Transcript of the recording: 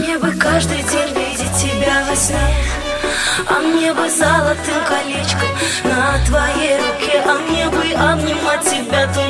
мне бы каждый день видеть тебя во сне, а мне бы золотым колечком на твоей руке, а мне бы обнимать тебя.